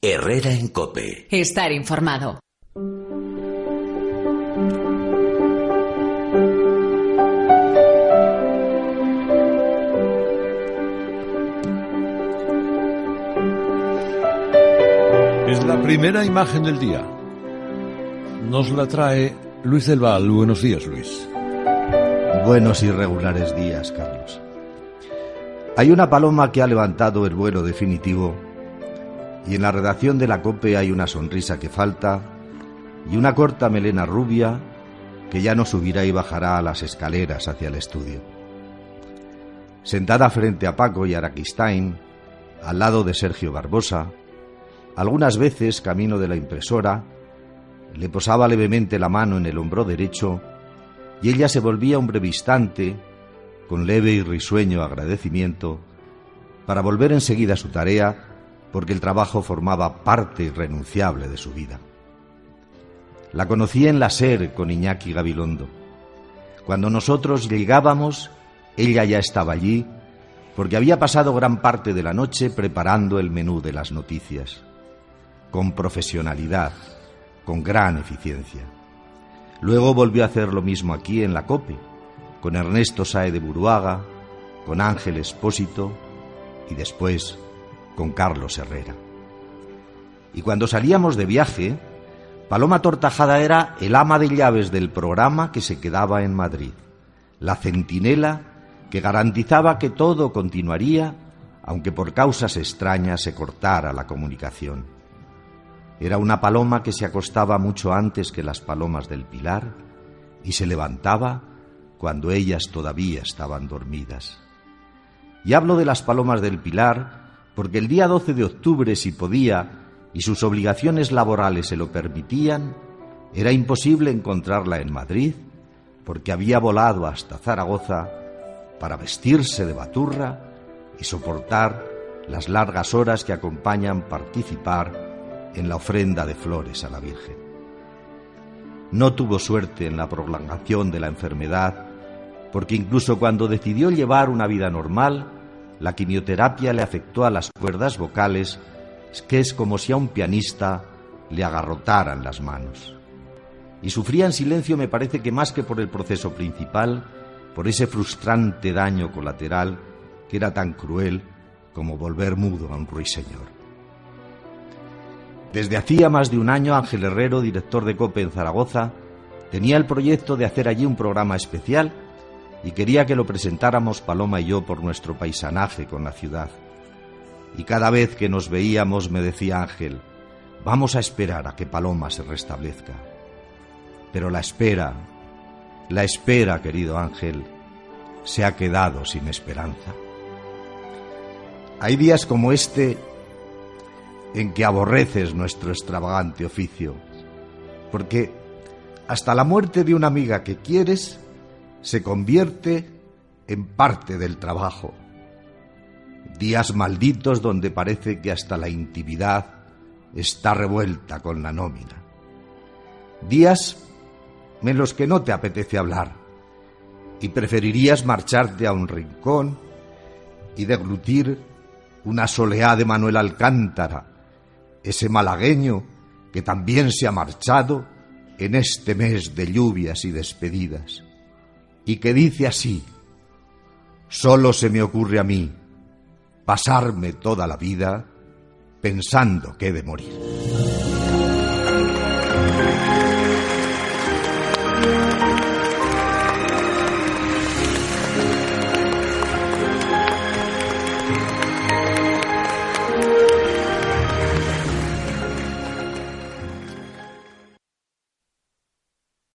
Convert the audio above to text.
Herrera en COPE. Estar informado. Es la primera imagen del día. Nos la trae Luis del Val. Buenos días, Luis. Buenos y regulares días, Carlos. Hay una paloma que ha levantado el vuelo definitivo y en la redacción de la COPE hay una sonrisa que falta y una corta melena rubia que ya no subirá y bajará a las escaleras hacia el estudio. Sentada frente a Paco y Araquistain, al lado de Sergio Barbosa, algunas veces, camino de la impresora, le posaba levemente la mano en el hombro derecho y ella se volvía un breve instante, con leve y risueño agradecimiento, para volver enseguida a su tarea, porque el trabajo formaba parte irrenunciable de su vida. La conocí en la SER con Iñaki Gabilondo. Cuando nosotros llegábamos, ella ya estaba allí, porque había pasado gran parte de la noche preparando el menú de las noticias, con profesionalidad, con gran eficiencia. Luego volvió a hacer lo mismo aquí en la COPE, con Ernesto Sáez de Buruaga, con Ángel Expósito y después con Carlos Herrera. Y cuando salíamos de viaje, Paloma Tortajada era el ama de llaves del programa que se quedaba en Madrid, la centinela que garantizaba que todo continuaría, aunque por causas extrañas se cortara la comunicación. Era una paloma que se acostaba mucho antes que las palomas del Pilar y se levantaba cuando ellas todavía estaban dormidas. Y hablo de las palomas del Pilar porque el día 12 de octubre, si podía y sus obligaciones laborales se lo permitían, era imposible encontrarla en Madrid porque había volado hasta Zaragoza para vestirse de baturra y soportar las largas horas que acompañan participar en la ofrenda de flores a la Virgen. No tuvo suerte en la prolongación de la enfermedad, porque incluso cuando decidió llevar una vida normal, la quimioterapia le afectó a las cuerdas vocales, que es como si a un pianista le agarrotaran las manos. Y sufría en silencio, me parece que más que por el proceso principal, por ese frustrante daño colateral que era tan cruel como volver mudo a un ruiseñor. Desde hacía más de un año, Ángel Herrero, director de COPE en Zaragoza, tenía el proyecto de hacer allí un programa especial y quería que lo presentáramos Paloma y yo por nuestro paisanaje con la ciudad. Y cada vez que nos veíamos me decía Ángel, vamos a esperar a que Paloma se restablezca. Pero la espera, querido Ángel, se ha quedado sin esperanza. Hay días como este en que aborreces nuestro extravagante oficio, porque hasta la muerte de una amiga que quieres se convierte en parte del trabajo. Días malditos donde parece que hasta la intimidad está revuelta con la nómina. Días en los que no te apetece hablar y preferirías marcharte a un rincón y deglutir una soleá de Manuel Alcántara, ese malagueño que también se ha marchado en este mes de lluvias y despedidas, y que dice así: solo se me ocurre a mí pasarme toda la vida pensando que he de morir.